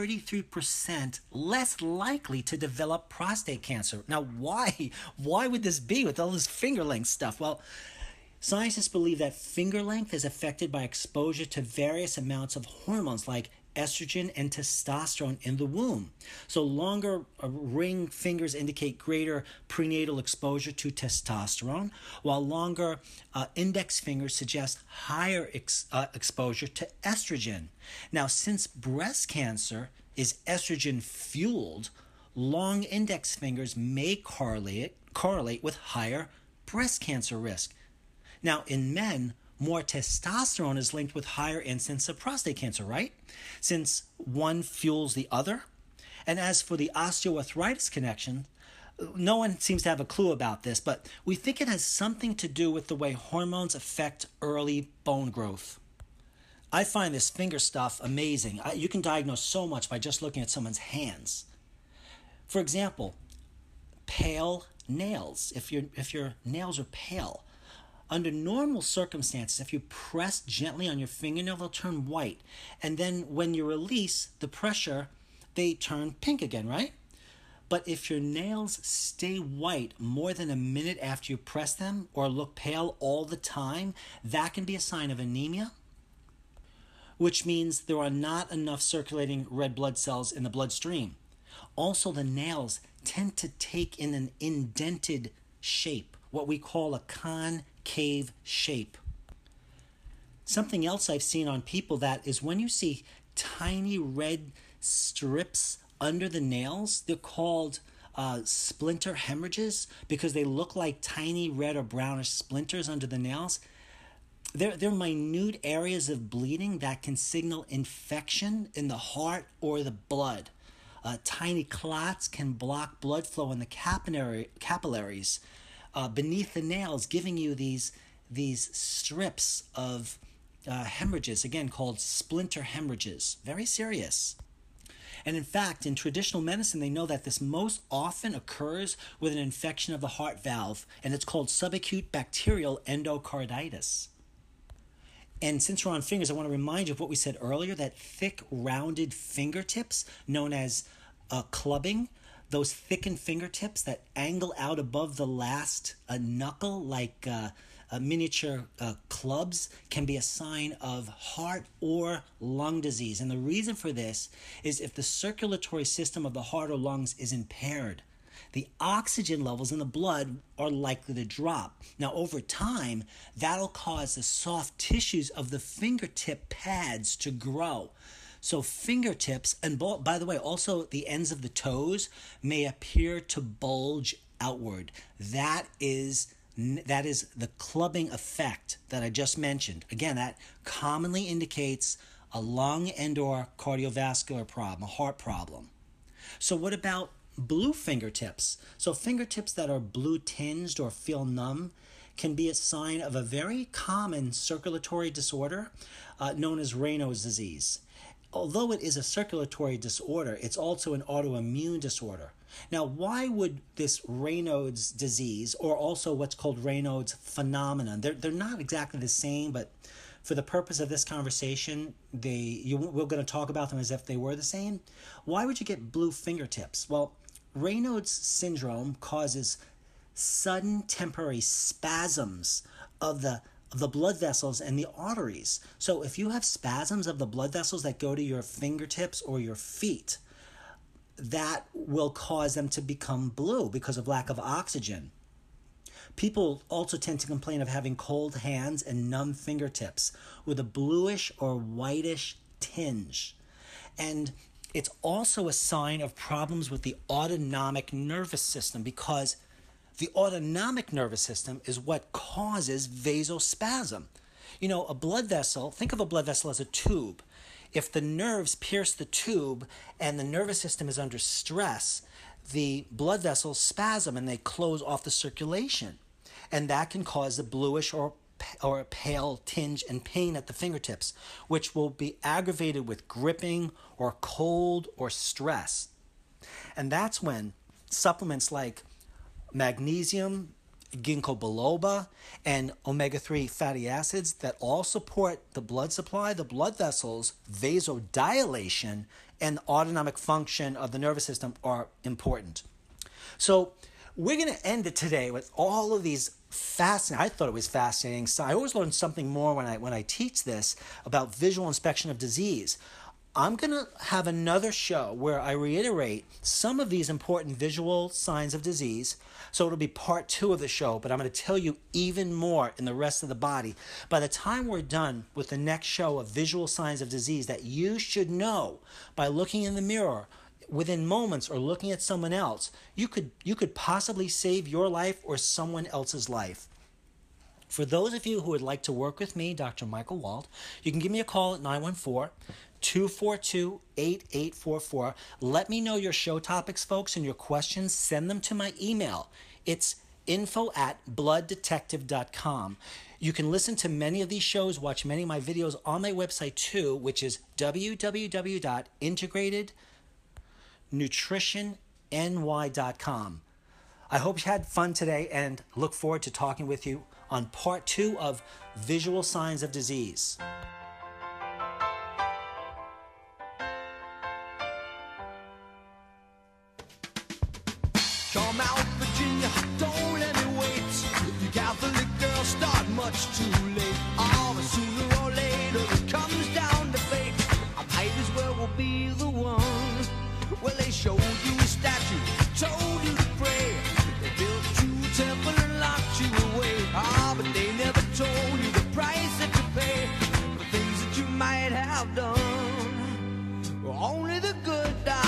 33% less likely to develop prostate cancer. Now, why? Why would this be with all this finger length stuff? Well, scientists believe that finger length is affected by exposure to various amounts of hormones like estrogen and testosterone in the womb. So longer ring fingers indicate greater prenatal exposure to testosterone, while longer index fingers suggest higher exposure to estrogen. Now, since breast cancer is estrogen fueled, long index fingers may correlate with higher breast cancer risk. Now, in men, more testosterone is linked with higher incidence of prostate cancer, right? Since one fuels the other. And as for the osteoarthritis connection, no one seems to have a clue about this, but we think it has something to do with the way hormones affect early bone growth. I find this finger stuff amazing. You can diagnose so much by just looking at someone's hands. For example, pale nails. If your nails are pale, under normal circumstances, if you press gently on your fingernail, they'll turn white. And then when you release the pressure, they turn pink again, right? But if your nails stay white more than a minute after you press them or look pale all the time, that can be a sign of anemia, which means there are not enough circulating red blood cells in the bloodstream. Also, the nails tend to take in an indented shape, what we call a concave shape. Something else I've seen on people that is when you see tiny red strips under the nails, they're called splinter hemorrhages because they look like tiny red or brownish splinters under the nails. They're minute areas of bleeding that can signal infection in the heart or the blood. Tiny clots can block blood flow in the capillaries beneath the nails, giving you these strips of hemorrhages, again called splinter hemorrhages. Very serious. And in fact, in traditional medicine, they know that this most often occurs with an infection of the heart valve, and it's called subacute bacterial endocarditis. And since we're on fingers, I want to remind you of what we said earlier, that thick, rounded fingertips, known as clubbing, those thickened fingertips that angle out above the last knuckle like miniature clubs, can be a sign of heart or lung disease. And the reason for this is if the circulatory system of the heart or lungs is impaired, the oxygen levels in the blood are likely to drop. Now, over time, that'll cause the soft tissues of the fingertip pads to grow. So fingertips, and by the way, also the ends of the toes may appear to bulge outward. That is the clubbing effect that I just mentioned. Again, that commonly indicates a lung and or cardiovascular problem, a heart problem. So what about blue fingertips? So fingertips that are blue tinged or feel numb can be a sign of a very common circulatory disorder known as Raynaud's disease. Although it is a circulatory disorder, it's also an autoimmune disorder. Now, why would this Raynaud's disease, or also what's called Raynaud's phenomenon, they're not exactly the same, but for the purpose of this conversation, we're going to talk about them as if they were the same. Why would you get blue fingertips? Well, Raynaud's syndrome causes sudden temporary spasms of the blood vessels and the arteries. So if you have spasms of the blood vessels that go to your fingertips or your feet, that will cause them to become blue because of lack of oxygen. People also tend to complain of having cold hands and numb fingertips with a bluish or whitish tinge. And it's also a sign of problems with the autonomic nervous system, because the autonomic nervous system is what causes vasospasm. You know, a blood vessel, think of a blood vessel as a tube. if the nerves pierce the tube and the nervous system is under stress, the blood vessels spasm and they close off the circulation. And that can cause a bluish or a pale tinge and pain at the fingertips, which will be aggravated with gripping or cold or stress. And that's when supplements like magnesium, ginkgo biloba, and omega-3 fatty acids that all support the blood supply, the blood vessels, vasodilation, and autonomic function of the nervous system are important. So we're going to end it today with all of these fascinating, I thought it was fascinating. So I always learn something more when I teach this about visual inspection of disease. I'm going to have another show where I reiterate some of these important visual signs of disease. So it'll be part 2 of the show, but I'm going to tell you even more in the rest of the body. By the time we're done with the next show of visual signs of disease that you should know by looking in the mirror within moments or looking at someone else, you could possibly save your life or someone else's life. For those of you who would like to work with me, Dr. Michael Wald, you can give me a call at 914-242-8844. Let me know your show topics, folks, and your questions. Send them to my email. It's info@blooddetective.com. You can listen to many of these shows, watch many of my videos on my website too, which is www.integratednutritionny.com. I hope you had fun today and look forward to talking with you on part 2 of Visual Signs of Disease. Come out, Virginia, don't let me wait. You Catholic girls start much too late. Oh, but sooner or later it comes down to fate. I might as well be the one. Well, they showed you a statue, told you to pray. They built you a temple and locked you away. Ah, but they never told you the price that you pay for things that you might have done. Only the good die.